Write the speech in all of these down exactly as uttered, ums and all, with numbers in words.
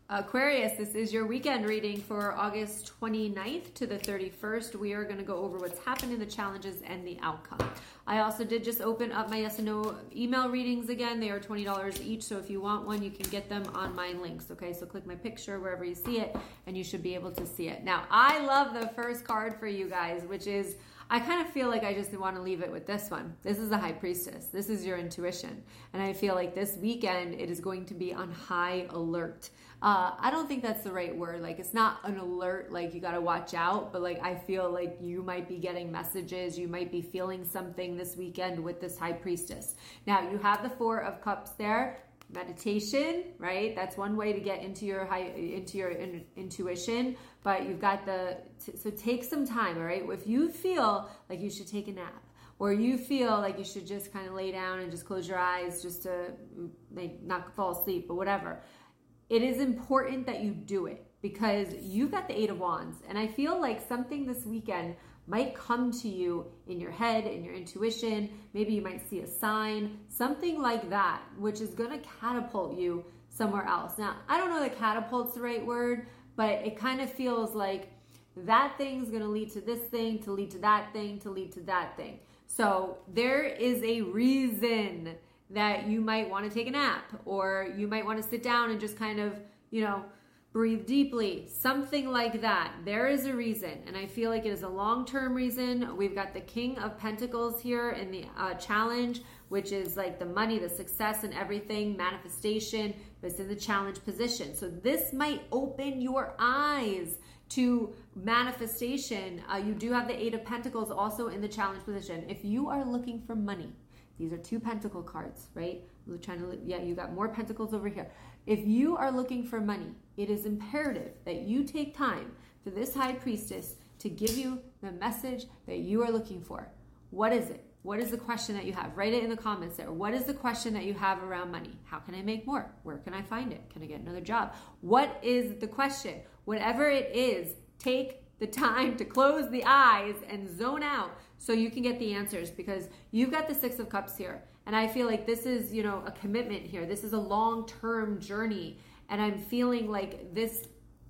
Aquarius, this is your weekend reading for August twenty-ninth to the thirty-first. We are going to go over what's happening, the challenges, and the outcome. I also did just open up my yes and no email readings again. They are twenty dollars each, so if you want one, you can get them on my links, okay? So click my picture wherever you see it, and you should be able to see it. Now, I love the first card for you guys, which is, I kind of feel like I just want to leave it with this one. This is the High Priestess. This is your intuition. And I feel like this weekend, it is going to be on high alert. Uh, I don't think that's the right word. Like, it's not an alert, like you got to watch out, but like, I feel like you might be getting messages. You might be feeling something this weekend with this High Priestess. Now, you have the Four of Cups there. Meditation, right? That's one way to get into your high, into your in, intuition, but you've got the, t- so take some time, all right? If you feel like you should take a nap, or you feel like you should just kind of lay down and just close your eyes just to like not fall asleep or whatever, it is important that you do it because you've got the Eight of Wands, and I feel like something this weekend might come to you in your head, in your intuition. Maybe you might see a sign, something like that, which is going to catapult you somewhere else. Now, I don't know that catapult's the right word, but it kind of feels like that thing's going to lead to this thing, to lead to that thing, to lead to that thing. So there is a reason that you might want to take a nap, or you might want to sit down and just kind of, you know, breathe deeply, something like that. There is a reason, and I feel like it is a long-term reason. We've got the King of Pentacles here in the uh, challenge, which is like the money, the success, and everything, manifestation, but it's in the challenge position. So this might open your eyes to manifestation. Uh, you do have the Eight of Pentacles also in the challenge position. If you are looking for money, these are two pentacle cards, right? We're trying to, yeah, you got more pentacles over here. If you are looking for money, it is imperative that you take time for this High Priestess to give you the message that you are looking for. What is it? What is the question that you have? Write it in the comments there. What is the question that you have around money? How can I make more? Where can I find it? Can I get another job? What is the question? Whatever it is, take the time to close the eyes and zone out so you can get the answers, because you've got the Six of Cups here. And I feel like this is, you know, a commitment here. This is a long-term journey. And I'm feeling like this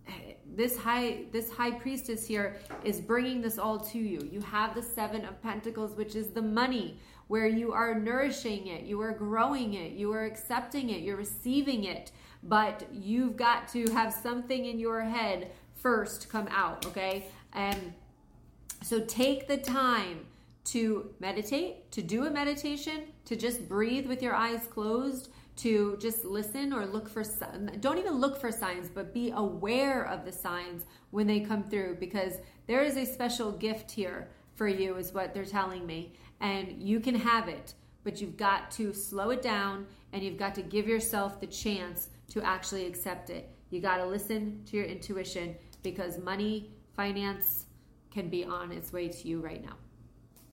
this high this high priestess here is bringing this all to you. You have the Seven of Pentacles, which is the money, where you are nourishing it, you are growing it, you are accepting it, you're receiving it. But you've got to have something in your head first come out, okay? And so take the time to meditate, to do a meditation, to just breathe with your eyes closed, to just listen or look for, don't even look for signs, but be aware of the signs when they come through, because there is a special gift here for you is what they're telling me, and you can have it, but you've got to slow it down and you've got to give yourself the chance to actually accept it. You got to listen to your intuition, because money, finance can be on its way to you right now.